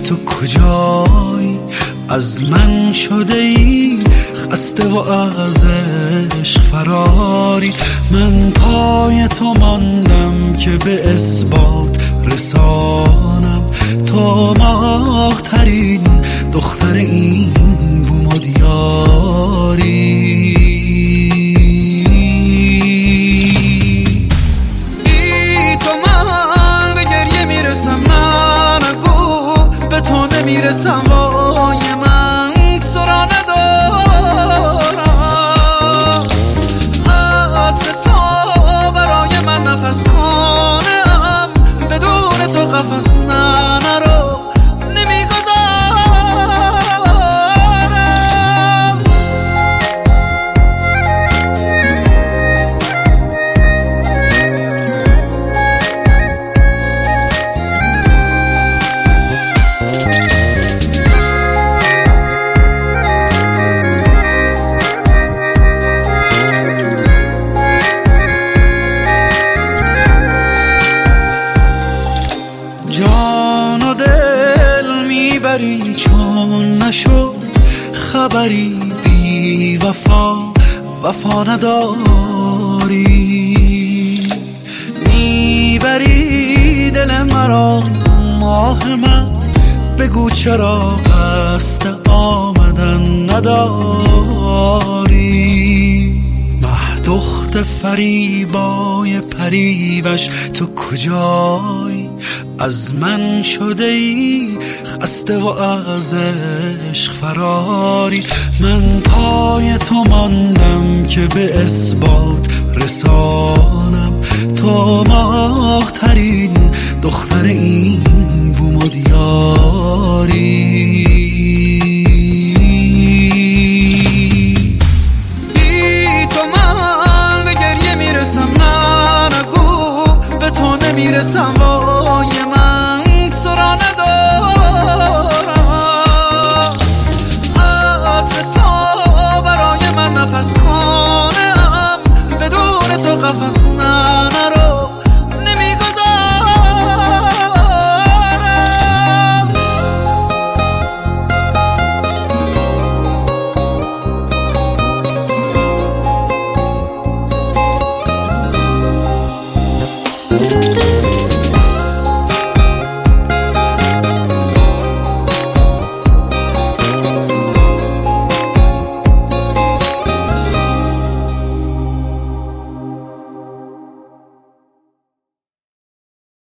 تو کجایی؟ از من شده ای خسته و از عشق فراری. من پای تو ماندم که به اثبات رسانم تو ماه‌ترین دختر این بوم و دیاری. میرسم وای من تو را ندارم، عطر تو برای من نفس خانم، بدون تو قفس نرو نمیگذارم. جان و دل میبری چون نشد خبری، بی وفا نداری. میبری دل مرا ماه من، بگو چرا قصد آمدن نداری. دخت فریبای پریوش تو کجایی؟ از من شده ای خسته و از عشق فراری. من پای تو ماندم که به اثبات رسانم تو ماه‌ترین دختر این